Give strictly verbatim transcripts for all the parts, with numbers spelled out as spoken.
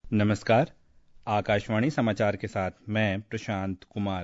नमस्कार, आकाशवाणी समाचार के साथ मैं प्रशांत कुमार।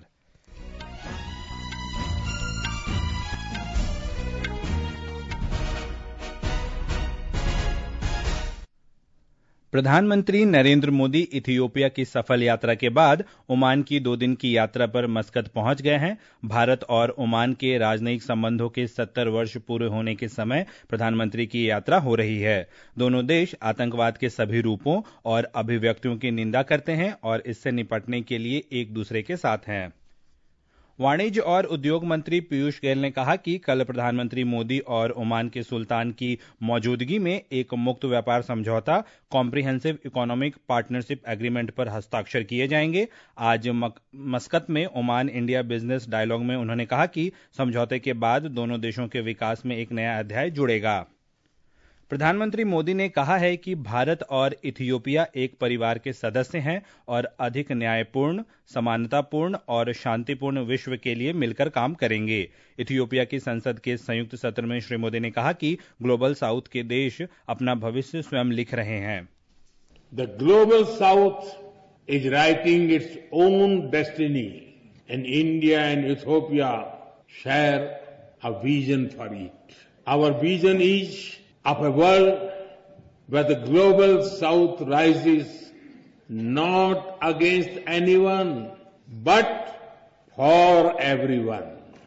प्रधानमंत्री नरेंद्र मोदी इथियोपिया की सफल यात्रा के बाद ओमान की दो दिन की यात्रा पर मस्कत पहुंच गए हैं। भारत और ओमान के राजनयिक संबंधों के सत्तर वर्ष पूरे होने के समय प्रधानमंत्री की यात्रा हो रही है। दोनों देश आतंकवाद के सभी रूपों और अभिव्यक्तियों की निंदा करते हैं और इससे निपटने के लिए एक दूसरे के साथ हैं। वाणिज्य और उद्योग मंत्री पीयूष गोयल ने कहा कि कल प्रधानमंत्री मोदी और ओमान के सुल्तान की मौजूदगी में एक मुक्त व्यापार समझौता कॉम्प्रिहेंसिव इकोनॉमिक पार्टनरशिप एग्रीमेंट पर हस्ताक्षर किए जाएंगे। आज मस्कत में ओमान इंडिया बिजनेस डायलॉग में उन्होंने कहा कि समझौते के बाद दोनों देशों के विकास में एक नया अध्याय जुड़ेगा। प्रधानमंत्री मोदी ने कहा है कि भारत और इथियोपिया एक परिवार के सदस्य हैं और अधिक न्यायपूर्ण, समानतापूर्ण और शांतिपूर्ण विश्व के लिए मिलकर काम करेंगे। इथियोपिया की संसद के संयुक्त सत्र में श्री मोदी ने कहा कि ग्लोबल साउथ के देश अपना भविष्य स्वयं लिख रहे हैं। The global south is writing its own destiny and India and Ethiopia share a vision for it. Our vision is of a world where the global south rises not against anyone but for everyone.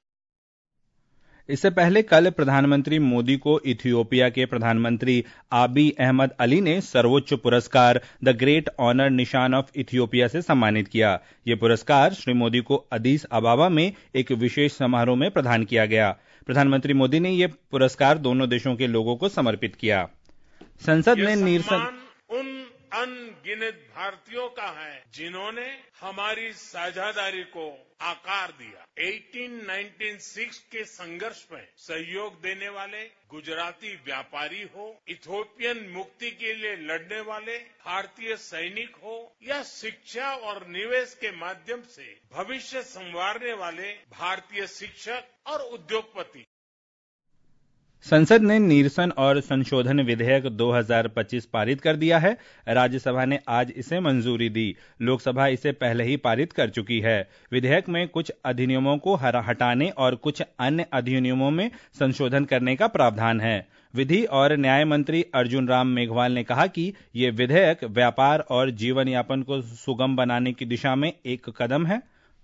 इससे पहले कल प्रधानमंत्री मोदी को Ethiopia के प्रधानमंत्री आबी अहमद अली ने सर्वोच्च पुरस्कार द ग्रेट ऑनर निशान ऑफ इथियोपिया से सम्मानित किया। यह पुरस्कार श्री मोदी को अदीस अबाबा में एक विशेष समारोह में प्रदान किया गया। प्रधानमंत्री मोदी ने यह पुरस्कार दोनों देशों के लोगों को समर्पित किया। संसद ने नीरसन उन अनगिनत भारतीयों का है जिन्होंने हमारी साझेदारी को आकार दिया। अठारह सौ छियानवे के संघर्ष में सहयोग देने वाले गुजराती व्यापारी हो, इथियोपियन मुक्ति के लिए लड़ने वाले भारतीय सैनिक हो या शिक्षा और निवेश के माध्यम से भविष्य संवारने वाले भारतीय शिक्षक और उद्योगपति। संसद ने नीरसन और संशोधन विधेयक दो हज़ार पच्चीस पारित कर दिया है। राज्यसभा ने आज इसे मंजूरी दी। लोकसभा इसे पहले ही पारित कर चुकी है। विधेयक में कुछ अधिनियमों को हटाने और कुछ अन्य अधिनियमों में संशोधन करने का प्रावधान है। विधि और न्याय मंत्री अर्जुन राम मेघवाल ने कहा कि यह विधेयक व्यापार और जीवन यापन को सुगम बनाने की दिशा में एक कदम है।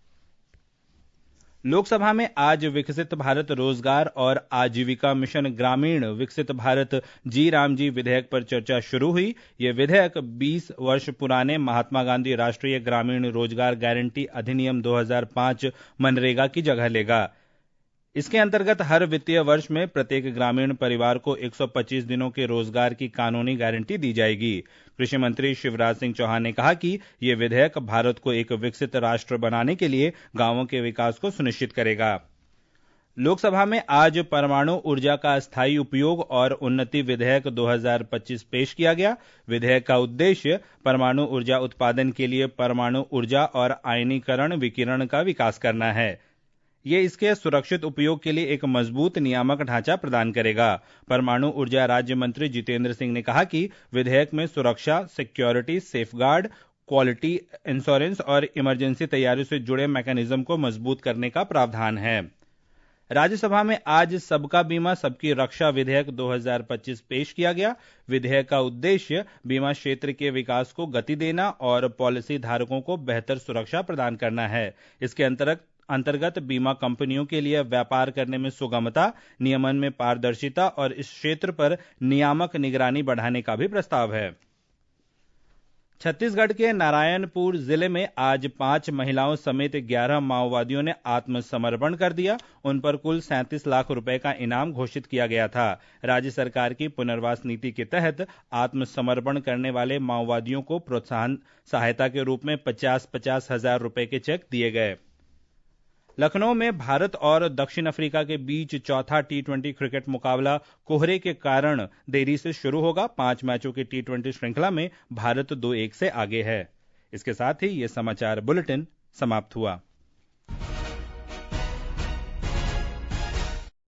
लोकसभा में आज विकसित भारत रोजगार और आजीविका मिशन ग्रामीण विकसित भारत जी राम जी विधेयक पर चर्चा शुरू हुई। यह विधेयक बीस वर्ष पुराने महात्मा गांधी राष्ट्रीय ग्रामीण रोजगार गारंटी अधिनियम दो हज़ार पाँच मनरेगा की जगह लेगा। इसके अंतर्गत हर वित्तीय वर्ष में प्रत्येक ग्रामीण परिवार को एक सौ पच्चीस दिनों के रोजगार की कानूनी गारंटी दी जाएगी। कृषि मंत्री शिवराज सिंह चौहान ने कहा कि यह विधेयक भारत को एक विकसित राष्ट्र बनाने के लिए गांवों के विकास को सुनिश्चित करेगा। लोकसभा में आज परमाणु ऊर्जा का स्थायी उपयोग और उन्नति विधेयक दो हज़ार पच्चीस पेश किया गया। विधेयक का उद्देश्य परमाणु ऊर्जा उत्पादन के लिए परमाणु ऊर्जा और आयनीकरण विकिरण का विकास करना है। ये इसके सुरक्षित उपयोग के लिए एक मजबूत नियामक ढांचा प्रदान करेगा। परमाणु ऊर्जा राज्य मंत्री जितेंद्र सिंह ने कहा कि विधेयक में सुरक्षा, सिक्योरिटी, सेफगार्ड, क्वालिटी इंश्योरेंस और इमरजेंसी तैयारी से जुड़े मैकेनिज्म को मजबूत करने का प्रावधान है। राज्यसभा में आज सबका बीमा सबकी रक्षा विधेयक दो हज़ार पच्चीस पेश किया गया। विधेयक का उद्देश्य बीमा क्षेत्र के विकास को गति देना और पॉलिसी धारकों को बेहतर सुरक्षा प्रदान करना है। इसके अंतर्गत अंतर्गत बीमा कंपनियों के लिए व्यापार करने में सुगमता, नियमन में पारदर्शिता और इस क्षेत्र पर नियामक निगरानी बढ़ाने का भी प्रस्ताव है। छत्तीसगढ़ के नारायणपुर जिले में आज पांच महिलाओं समेत ग्यारह माओवादियों ने आत्मसमर्पण कर दिया। उन पर कुल सैंतीस लाख रुपए का इनाम घोषित किया गया था। राज्य सरकार की पुनर्वास नीति के तहत आत्मसमर्पण करने वाले माओवादियों को प्रोत्साहन सहायता के रूप में पचास पचास हजार रुपए के चेक दिए गए। लखनऊ में भारत और दक्षिण अफ्रीका के बीच चौथा टी ट्वेंटी क्रिकेट मुकाबला कोहरे के कारण देरी से शुरू होगा। पांच मैचों की टी ट्वेंटी श्रृंखला में भारत दो एक से आगे है। इसके साथ ही यह समाचार बुलेटिन समाप्त हुआ।